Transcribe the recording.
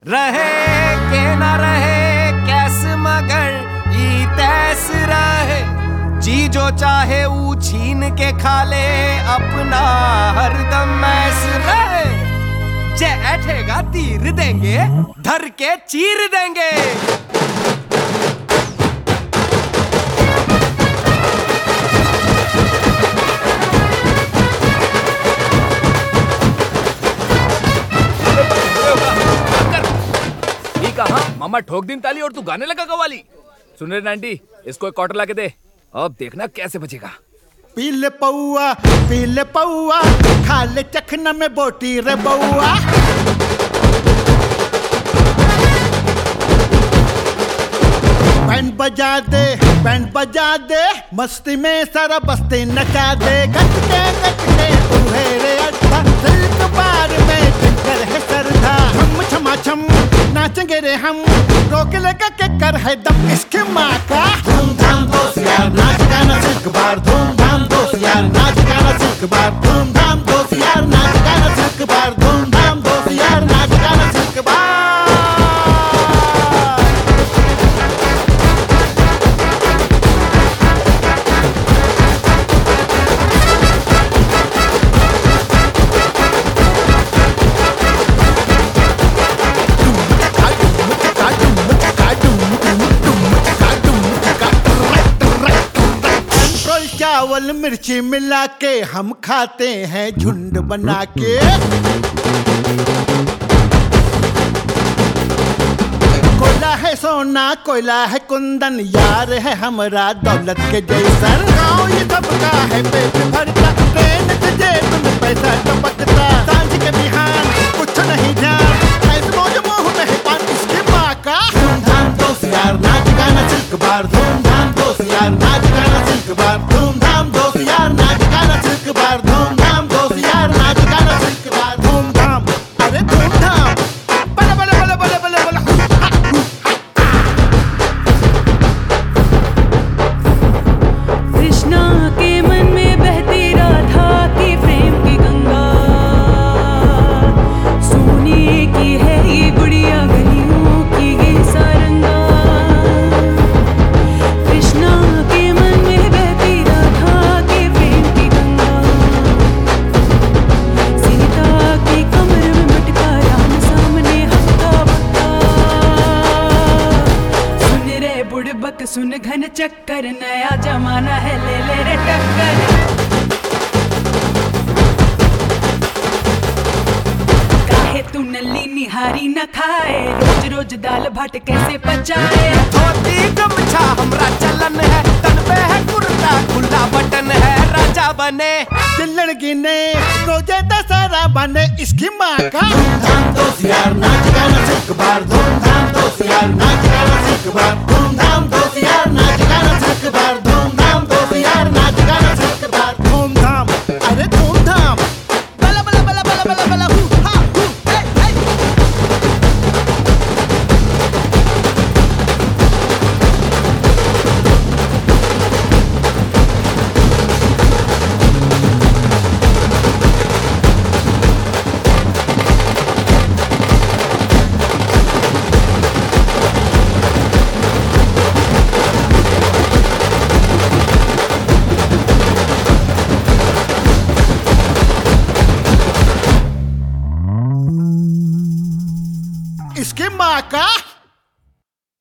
रहे के न रहे कैस मगर ई तैस रहे, जी जो चाहे ऊ छीन के खा ले अपना हरदम ऐस रहे। जे ऐठेगा तीर देंगे धर के चीर देंगे। मामा ठोक दिन ताली और तू गाने लगा कवाली। सुन रहे आंटी, इसको एक क्वार्टर लाके दे, अब देखना कैसे बचेगा। पीले पौआ खा ले चखना में बोटी रे बउआ। बैंड बजा दे मस्ती में सारा बस्ती नचा दे। गट के तू है रे अच्छा, सिल्क बार में चक्कर है सरधा। छम छमा छम नाचेंगे रे हम, रोक लेगा के कर है दम इसके माँ का। धूमधाम दोस्त यार नाच गाना सिल्क बार, धूमधाम दोस्त यार नाच गाना सिल्क बार, धूमधाम दोस्त यार नाच गाना सिल्क बार, धूमधाम दोस्त यार नाच गाना सिल्क बार। चावल मिर्ची मिला के हम खाते हैं झुंड बना के। कोयला है सोना कोयला है कुंदन, यार है हमारा दौलत के जैसन। गाँव ये सबका है पेट भरता, ट्रेन के जेब में पैसा टपकता। सांझ के बिहान कुछ नहीं ध्यान, ऐसे मौज मोह में है पान इसके माँ का। धूमधाम दोस्त यार नाच गाना सिल्क बार, धूमधाम दोस्त यार नाच गाना सिल्क बार, धूमधाम दोस्त यार नाच गाना सिल्क बार, धूमधाम दोस्त यार नाच गाना सिल्क बार। धूमधाम अरे धूमधाम बले बले बले बले बले बले। कृष्णा के मन में बहती राधा की प्रेम की गंगा, सोने की है ये गुड़िया गलियों की ये सारंगा। कृष्णा के मन में बहती राधा की प्रेम की गंगा, सीता की कमर में मटका राम सामने हक्का बक्का। सुन रे बुड़बक सुन घन चक्कर, नया जमाना है ले रे टक्कर। काहे तू नल्ली निहारी न खाए, रोज रोज दाल भात कैसे पचाए। धोती गमछा हमरा चलन है, तन पे है कुर्ता खुला बटन है। राजा बने चिल्लड़ गिने रोजे दशहरा बने इसकी माँ का। धूमधाम दोस्त यार नाच गाना सिल्क बार, धूमधाम दोस्त यार नाच गाना सिल्क बार, धूमधाम दोस्त यार नाच गाना सिल्क बार, धूमधाम दोस्त यार नाच गाना सिल्क बार। धूमधाम अरे धूमधाम बला बला बला बला बला बला हु हा हु हे हे। इसके माँ का।